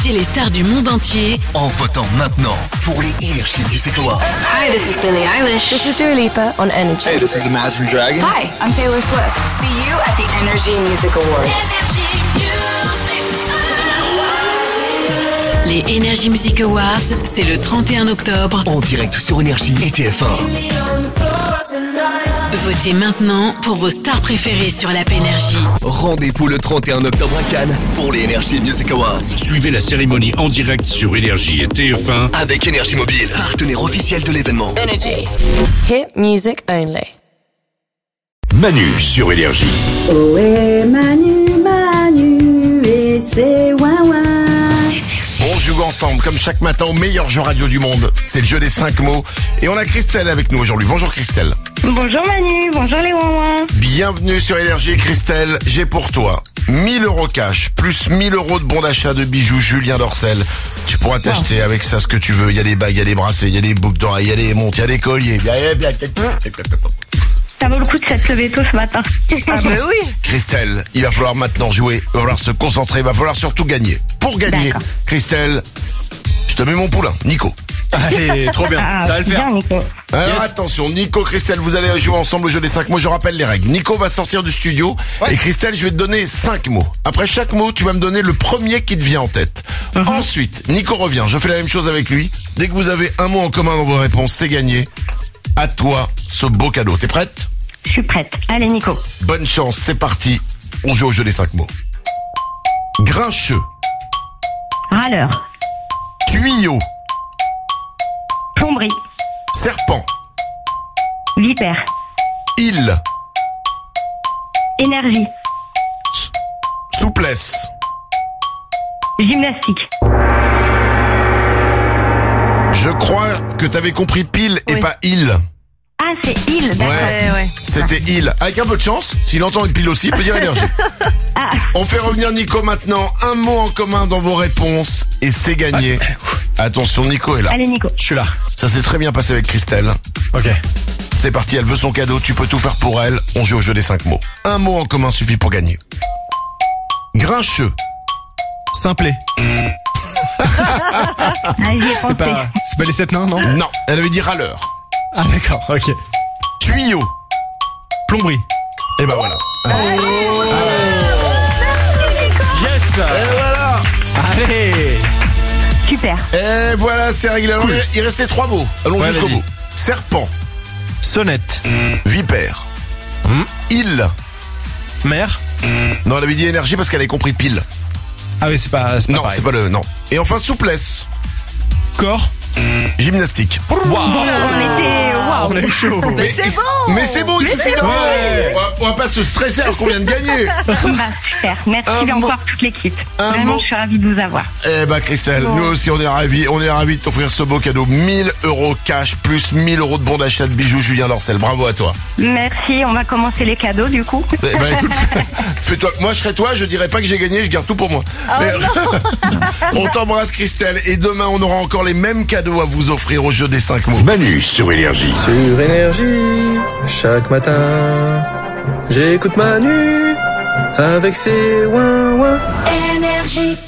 chercher les stars du monde entier en votant maintenant pour les Energy Music Awards. Hi, this is Billie Eilish. This is Dua Lipa on Energy. Hey, this is Imagine Dragons. Hi, I'm Taylor Swift. See you at the Energy Music Awards. Les Energy Music Awards, c'est le 31 octobre. En direct sur Énergie et TF1. Votez maintenant pour vos stars préférées sur l'app Énergie. Rendez-vous le 31 octobre à Cannes pour les Energy Music Awards. Suivez la cérémonie en direct sur Énergie et TF1 avec Énergie Mobile, partenaire officiel de l'événement. Energy. Hit music only. Manu sur Énergie. Oh, Manu, et c'est ouin. On joue ensemble, comme chaque matin, au meilleur jeu radio du monde. C'est le jeu des 5 mots. Et on a Christelle avec nous aujourd'hui. Bonjour Christelle. Bonjour Manu, bonjour les ouin. Bienvenue sur Énergie. Christelle, j'ai pour toi 1000 euros cash, plus 1000 euros de bon d'achat de bijoux Julien Dorcel. Tu pourras t'acheter avec ça ce que tu veux. Il y a des bagues, il y a des bracelets, il y a des boucles d'oreilles, il y a des montres, il y a des colliers. Ça vaut le coup de s'être levé tôt ce matin. Ah bah oui. Christelle, il va falloir maintenant jouer, il va falloir se concentrer, il va falloir surtout gagner. Pour gagner, D'accord. Christelle, je te mets mon poulain, Nico. Allez, trop bien, ça va le faire. Bien, Nico. Alors attention, Nico, Christelle, vous allez jouer ensemble au jeu des 5 mots. Je rappelle les règles. Nico va sortir du studio et Christelle, je vais te donner 5 mots. Après chaque mot, tu vas me donner le premier qui te vient en tête. Ensuite, Nico revient. Je fais la même chose avec lui. Dès que vous avez un mot en commun dans vos réponses, c'est gagné. À toi ce beau cadeau. T'es prête ? Je suis prête. Allez Nico. Bonne chance, c'est parti. On joue au jeu des 5 mots. Grincheux, Râleur. tuyau, Plomberie. serpent, Vipère. île, Énergie. souplesse, Gymnastique. je crois que t'avais compris pile et Oui. pas île. Ah, c'est île, d'accord. Ouais. C'était île. Avec un peu de chance, s'il entend une pile aussi, il peut dire énergie. Ah, On fait revenir Nico maintenant. Un mot en commun dans vos réponses et c'est gagné. Attention, Nico est là. allez Nico. Je suis là. Ça s'est très bien passé avec Christelle. Ok. C'est parti, elle veut son cadeau, tu peux tout faire pour elle. On joue au jeu des 5 mots. Un mot en commun suffit pour gagner. Grincheux, Simplet. Allez, j'y ai pensé. C'est pas les 7 nains, non? non, elle avait dit râleur. Ah d'accord, ok. Tuyau, Plomberie. et ben voilà. Yes. Et voilà. Allez. Super. Et voilà, c'est réglé. Alors, il restait 3 mots. Allons Ouais, jusqu'au vas-y. bout. Serpent, Sonnette. vipère, île. Mer. Non, elle avait dit énergie parce qu'elle avait compris pile. Ah oui, c'est pas Non, pareil. c'est pas le... Non. Et enfin, souplesse, Corps. gymnastique. Waouh. Waouh. On a eu chaud. Mais c'est bon, il suffit d'un mot. On va pas se stresser alors qu'on vient de gagner. Bah, super. Merci Un mot. encore toute l'équipe. Un Vraiment, mot. je suis ravie de vous avoir. Eh ben Christelle, nous aussi on est ravis de t'offrir ce beau cadeau. 1000 euros cash plus 1000 euros de bon d'achat de bijoux Julien Dorcel. Bravo à toi. Merci, on va commencer les cadeaux du coup. Eh ben écoute, fais-toi. Moi je serais toi, je dirais pas que j'ai gagné, je garde tout pour moi. Mais- on t'embrasse Christelle et demain on aura encore les mêmes cadeaux à vous offrir au jeu des 5 mots. Manu sur Énergie. Sur Énergie, chaque matin, j'écoute Manu avec ses ouin-ouin. Énergie.